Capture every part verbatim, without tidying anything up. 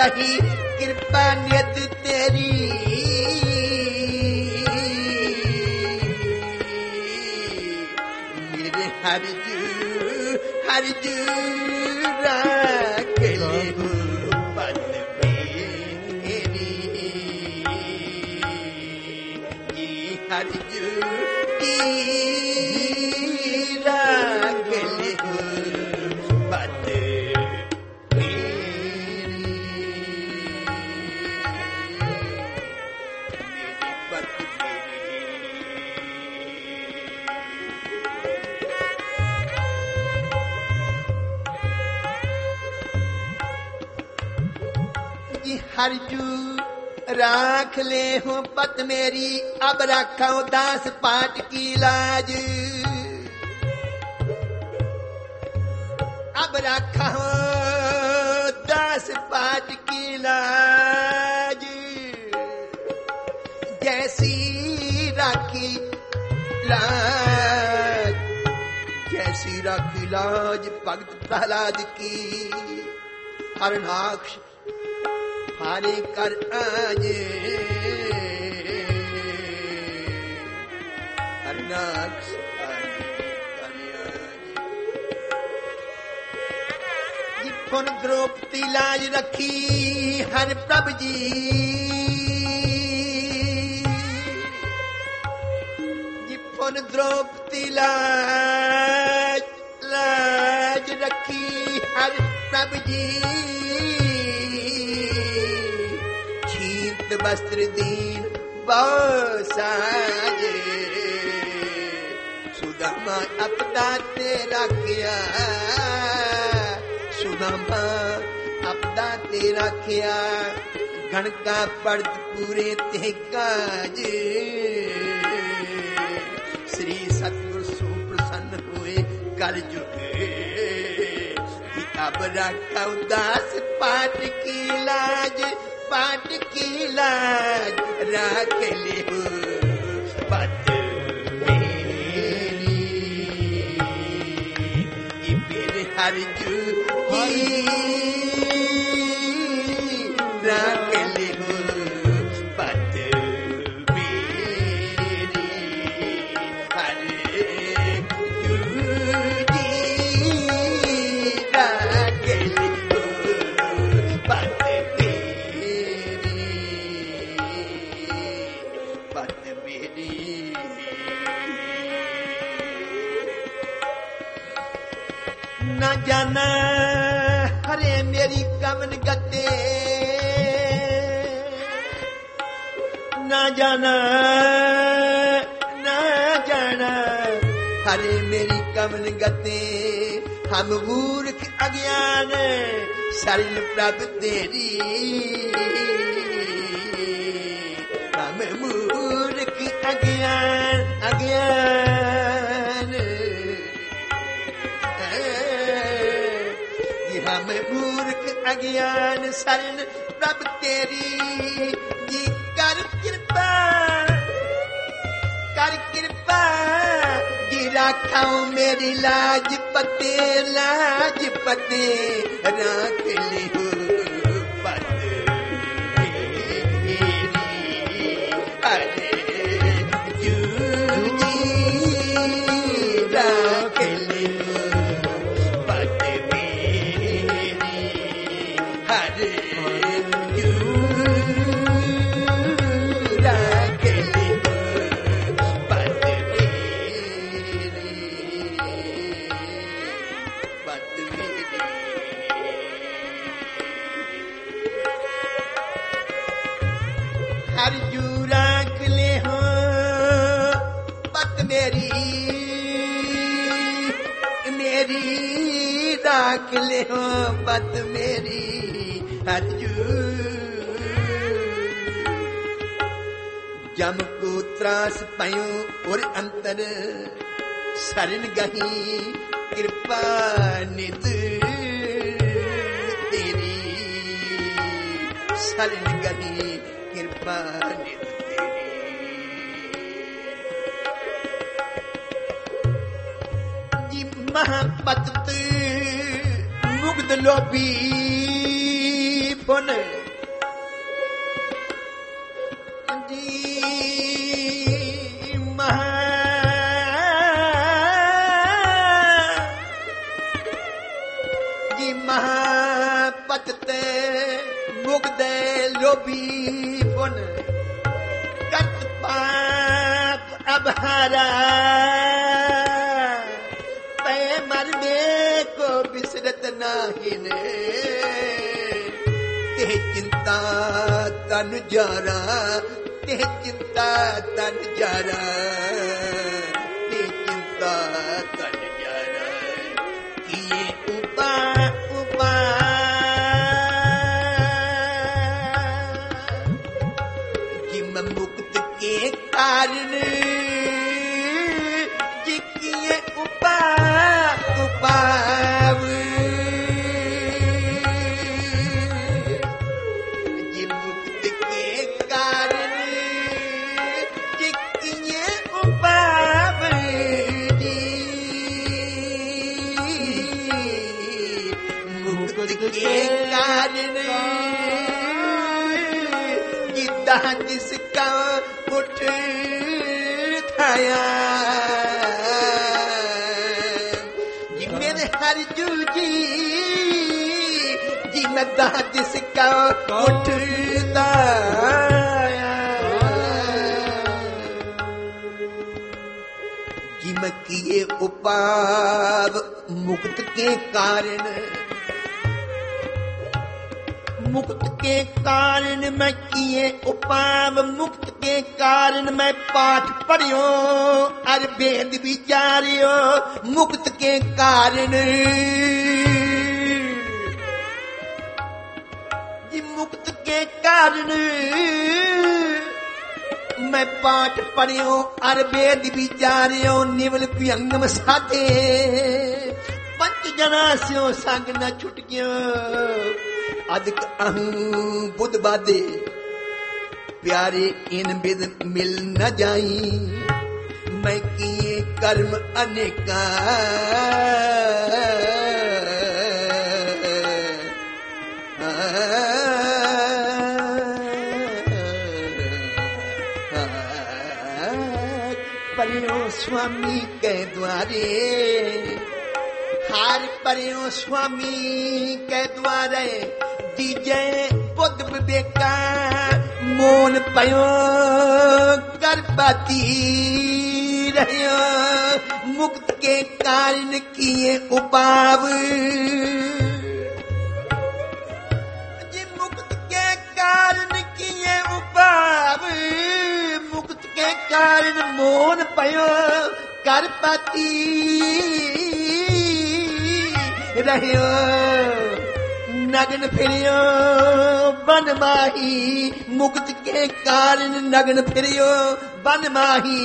गही कृपा नियत तेरी। मेरे हरजू हरजू राख ले पद मेरी। ये हरजू की राख ले पद हरजू राख ले हूँ पत मेरी। अब रखा दास पाट की लाज। अब रखा दास पाट की लाज। जैसी राखी लाज जैसी राखी लाज भगत प्रहलाद की। हरनाक्ष फारे कर आज हरनाक्ष पुन द्रौपदी लाज रखी हर प्रभ जी। पुन द्रौपदी लाज लाज रखी हर प्रभ जी। वस्त्र दीन बासाज सुदामा अपदा तेरा किया। सुदामा अपदा तेरा किया। गण का पर्द पूरे ते काज। श्री सतगुरु सुप्रसन्न हुए कर जुगे। अब रखा उदास पाट की लाज। पाट की लाज राख ले पद मेरी। फिर हरजू की राख ले पद मेरी। हरजू की राख ले पद न जाना हरे मेरी कमन गते। न जाना न जाना हरे मेरी कमन गते। हम मूर्ख अज्ञान शरण प्रभ तेरी। हम मूर्ख अज्ञान अज्ञान हम मूर्ख अज्ञान शरण प्रभ तेरी। जी कर कृपा कर कृपा जी राखाओ मेरी लाज पते लाज पते राख ले पद मेरी। अरे जू जी राख ले हरजू राख ले हो पत मेरी। मेरी राख ले हो पत मेरी। हरजू जम को त्रास पयो और अंतर शरण गही कृपा नित तेरी। शरण गही कृपा नित तेरी। महापत मुग्ध लोभी पुन जी महा जी महापतते मुग्धे लोभी पुन कत पाप अबहारा पे मरने को बिसरत नाही ने ते चिंता तन जारा ते चिंता तन जारा ते चिंता तन जारा किए उपा उपा जिम मुक्त के कारण जिकिए उपा उपाव जिम मुक्त के कारण जिकिए उपाव जी मुक्त के कारण जिदा जिसका उठ खाया जी मेरे हर जूजी जी मैं दा जिसका उठता जी मैं किए उपाव मुक्त के कारण मुक्त के कारण मैं किए उपाव मुक्त के कारण मैं पाठ पढ़ियो अर वेद विचारियो मुक्त के कारण जी मुक्त के कारण मैं पाठ पढ़ियो अर वेद विचारियो निवल प्यंगम साधे पंच जना स्यो संग न छुट गयो अधिक अहं बुध बादे प्यारे इन बिद मिल न जाई मैं किए कर्म अनेका परियो स्वामी के द्वारे हार परियो स्वामी के द्वारे दीजे बुद्ध विवेका मोन पयो कर पाती रहियो मुक्त के कारण किए उपाव जी मुक्त के कारण किए उपाव मुक्त के कारण मोन पयो कर पाती रहियो नग्न फिरियो बन माही मुक्त के कारण नग्न फिरियो बन माही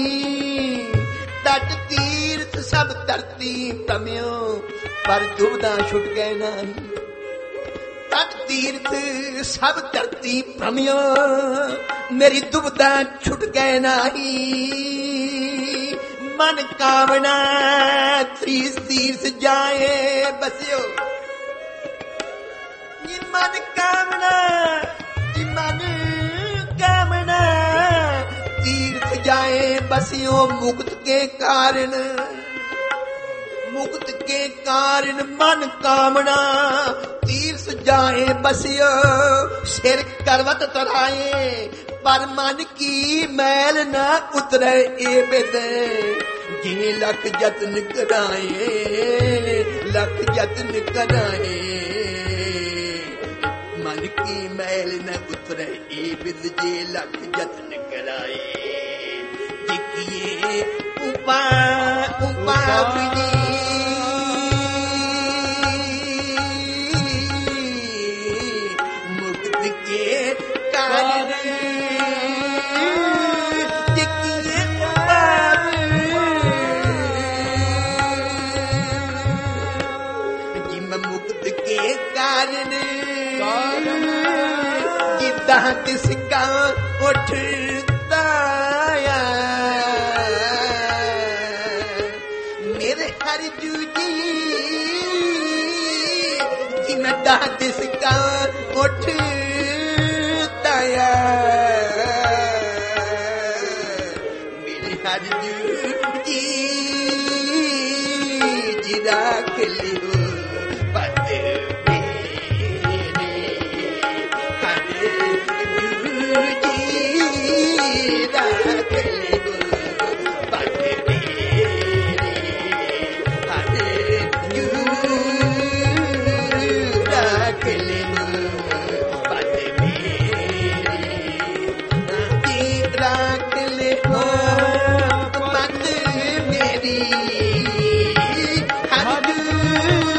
तट तीर्थ सब धरती तमियो पर दुबदा छुट गए नाही तट तीर्थ सब धरती भ्रमियो मेरी दुबदा छुट गए नाही मन कामना तीर्थ तीर्थ जाए बसियो मन कामना मन कामना तीर्थ जाए बसियो मुक्त के कारण मुक्त के कारण मन कामना तीर्थ जाए बसियो सिर करवत तराए पर मन की मैल न उतरे ए बिद जे लख जतन कराए लख जतन कराए मन की मैल न उतरे ए बिद जे लख जतन कराए जिकिए उपा उपा मुक्त के कारण जिकिए उपा जिम मुक्त के कारण जिदा किसका उठता मेरे हर जूजी जी मैं खुदा जिसका उठता है मेरे हर जी जी रख लियो पद मेरे हर जी रख लियो पद मेरे हर जू रख लियो पद मेरे जी रख लियो पद मेरी हर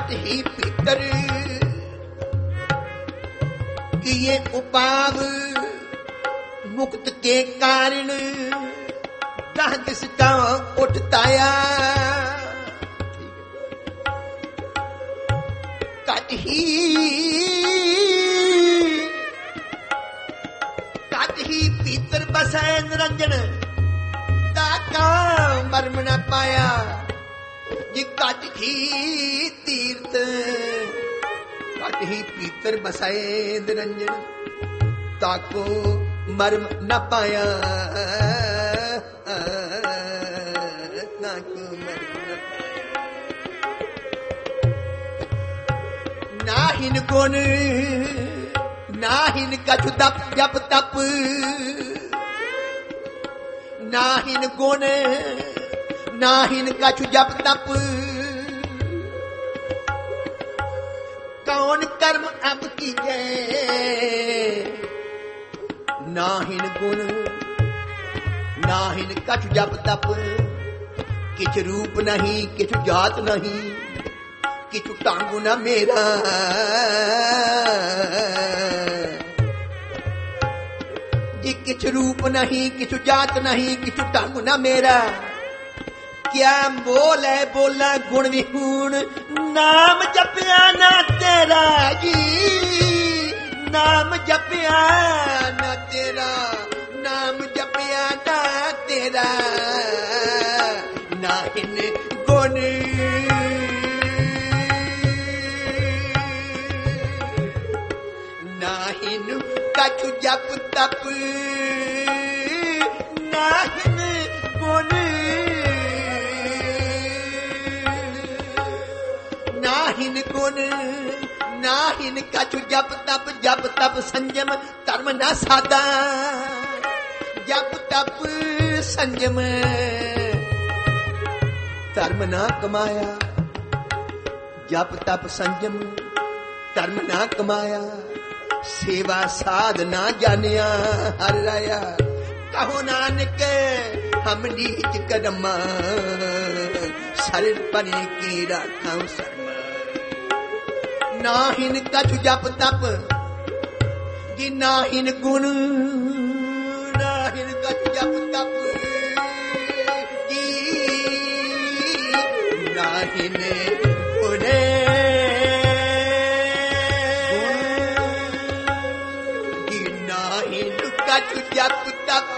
कट ही भीतर किए उपाव मुक्त के कारण दह दिस का उठताया कट ही कट ही भीतर बसै निरंजन का मर्म न पाया जी कट ही तीर्थ कट ही भीतर बसाए निरंजन ताको मर्म न पाया ताको मर्म न पाया नाहिन गुण नाहिन कछु तप जप तप नाहिन गुण नाहिन कछु जप तप कौन कर्म अब कीजे नाहिन गुण नाहिन कछु जप तप किछ रूप नहीं किछ जात नहीं किछ टांगू न मेरा किछ रूप नहीं किछ जात नहीं किछ ढंग न मेरा क्या बोल है बोला गुण विहूण नाम जपिया ना तेरा जी नाम जपिया ना तेरा नाम जपिया ना तेरा नाहिन गुण नाहिन कछु जप तप नाहिन गुण नाहिन गुण नाहिन कछु जप तप जप तप संयम धर्म न साधा जप तप संयम धर्म न कमाया जप तप संयम धर्म न कमाया सेवा साध ना जानिया हर राया कहो नानक हम नीच कदमा शरण पने की राखां शर्मा नाहिन कछु जप तप जी नाहिन गुण नाहिन कछु जप तप जी नाहिन गुण कछु जप तप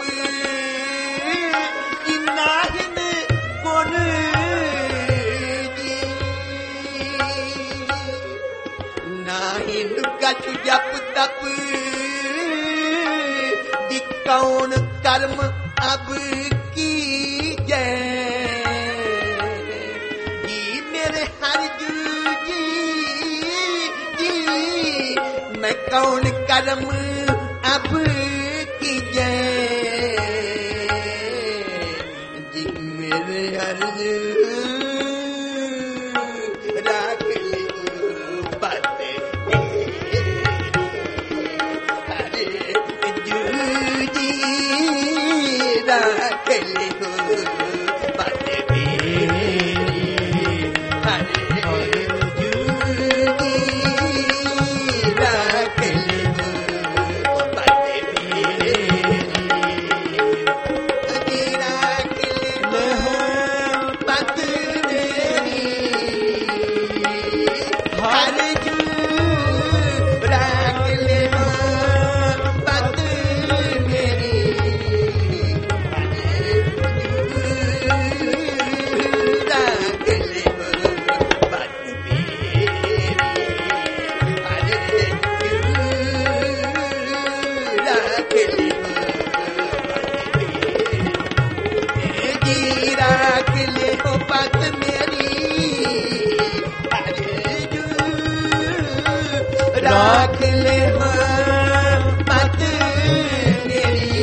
नाहिन गुण नाहिन कछु जप तप जी कौन कर्म अब कीजे जी मेरे हरजू जी जी मैं कौन कर्म अब कीजे जी मेरे अर्ज राख ले बातें हरे जू जी राख ले बातें हरे जू जी राख ले राख ले मत मेरी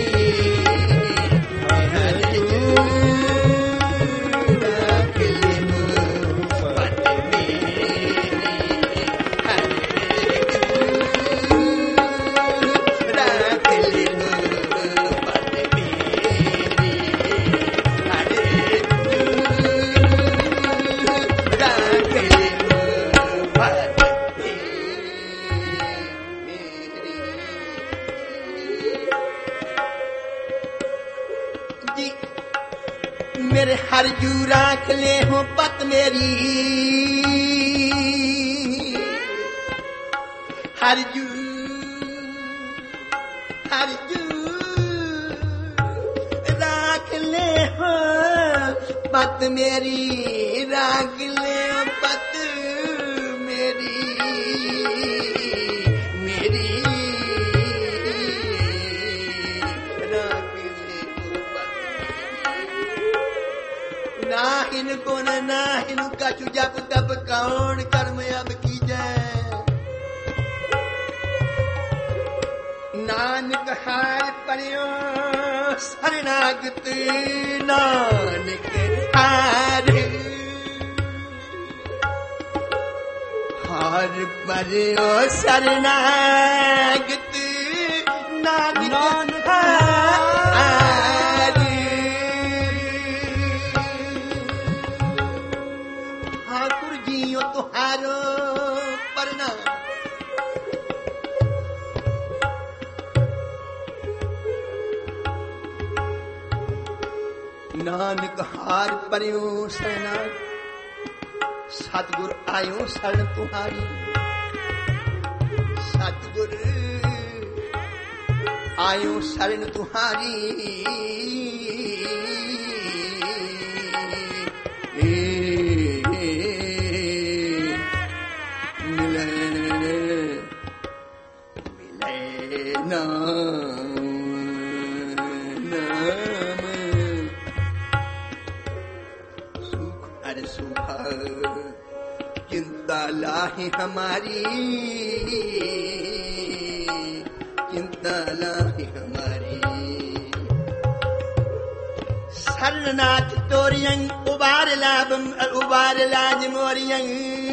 राख ले मत मेरी राख ले मत मेरी राख ले मेरे हर जू राख ले हो पत मेरी हर जू हर जू राख ले हो पत मेरी राख ले हो पत मेरी मेरी राख ले हो पत ना इनको न ना इनका जब तब कौन कर्म अब की जाए नानक हार परियो शरणागत नानक हार हार परियो शरणागत नानक हार ठाकुर जियो तुहारो प्रणाम नानक हार परियो शरणा सतगुर आयो शरण तुम्हारी सतगुर आयो शरण तुम्हारी मिले मिले नाम नाम सुख चिंता लाही हमारी चिंता लाही हमारी शरणनाथ तोरियं उबार लाभम उबार लाज मोरियं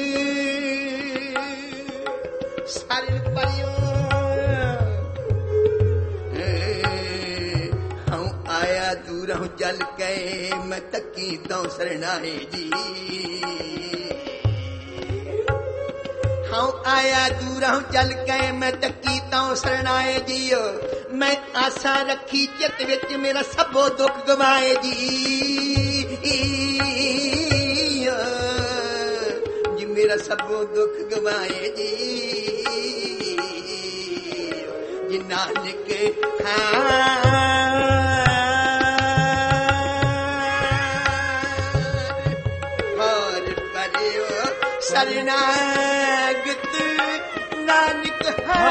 शरण परियो हम आया दूर हूँ चल के मैं तकी तो शरणाए जी हाँ आया दूर हूँ चल के मैं तकी तो शरणाए जी मैं आशा रखी चित विच मेरा सबो दुख गवाए जी जी मेरा सबो दुख गवाए जी जी नानक शरणागत नानक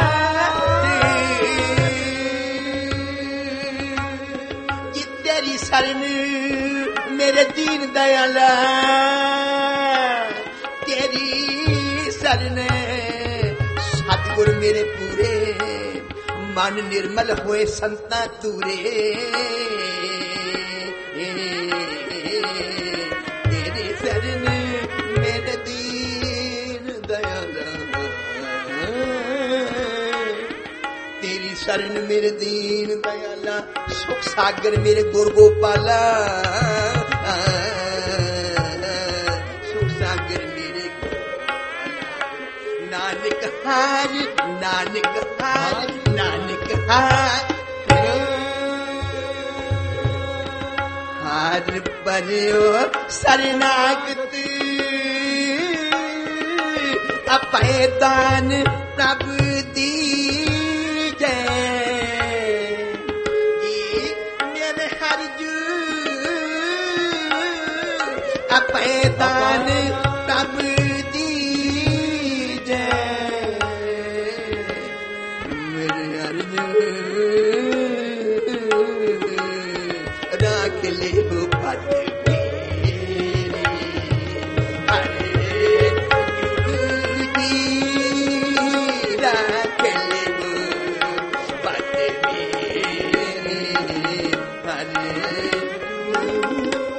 जी तेरी शरण मेरे दीन दयाला तेरी शरण सतगुर मेरे पूरे मन निर्मल हुए संता तूरे तेरी शरण मेरे दीन दयाला तेरी शरण मेरे दीन दयाला सुख सागर मेरे गुर गोपाला सुख सागर मेरे नानक हार नानक हार नानक हार हार परियो शरणागत अपैदान प्रभु दीजे मेरे हर जू अपैदान प्रभु दीजे मेरे हर जू राख ले हो पत Hare